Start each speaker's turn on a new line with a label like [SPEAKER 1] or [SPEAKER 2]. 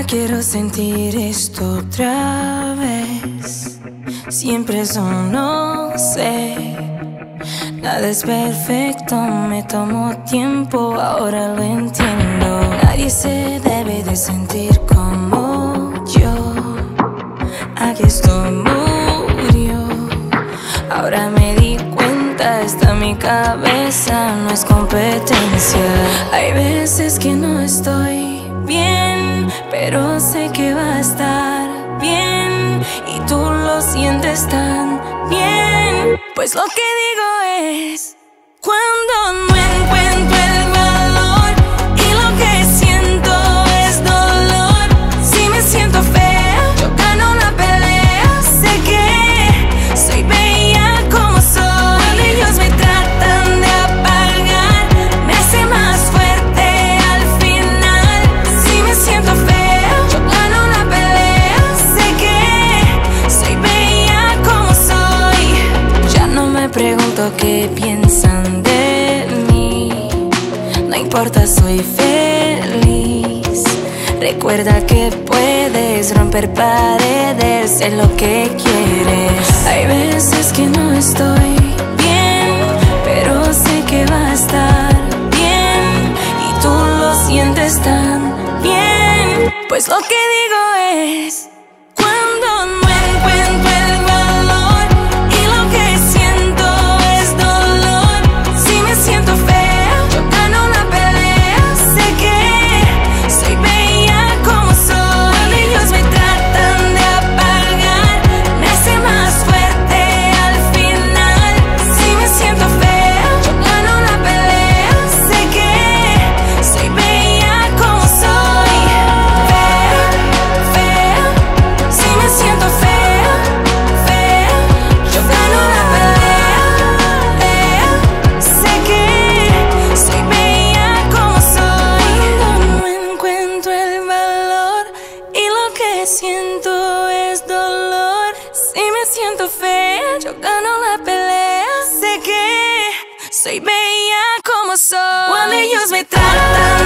[SPEAKER 1] quiero sentir esto otra vez. Siempre eso no sé. Nada es perfecto, me tomó tiempo, ahora lo entiendo. Nadie se debe de sentir como yo. Aquí esto murió. Ahora me di cuenta, está en mi cabeza, no es competencia. Hay veces que no estoy bien, pero sé que va a estar bien. Y tú lo sientes tan bien. Pues lo que digo es, cuando no encuentro el valor y lo que siento es dolor. Si me siento fea, yo gano la pelea. Sé que soy bella como soy. Cuando ellos me tratan de apagar, me hace más fuerte al final. Si me siento fea, yo gano la pelea. Sé que soy bella como soy. Ya no me pregunto qué piensan de mí. No importa, soy feliz. Recuerda que puedes romper paredes, sé lo que quieres. Hay veces que no estoy bien, pero sé que va a estar bien. Y tú lo sientes tan bien. Pues lo que digo es, cuando no encuentro el valor y lo que siento es dolor. Si me siento fea, yo gano la pelea. Sé que soy bella como soy. Cuando ellos me tratan de apagar, me hace más fuerte al final. Si me siento fea, yo gano la pelea. Sé que soy bella como soy. Fea, fea. Si me siento fea, fea, yo gano la pelea. Sé que soy bella como soy. Cuando no encuentro el valor y lo que siento es dolor. Si me siento fea, yo gano la pelea. Sé que soy bella como soy. Cuando ellos me tratan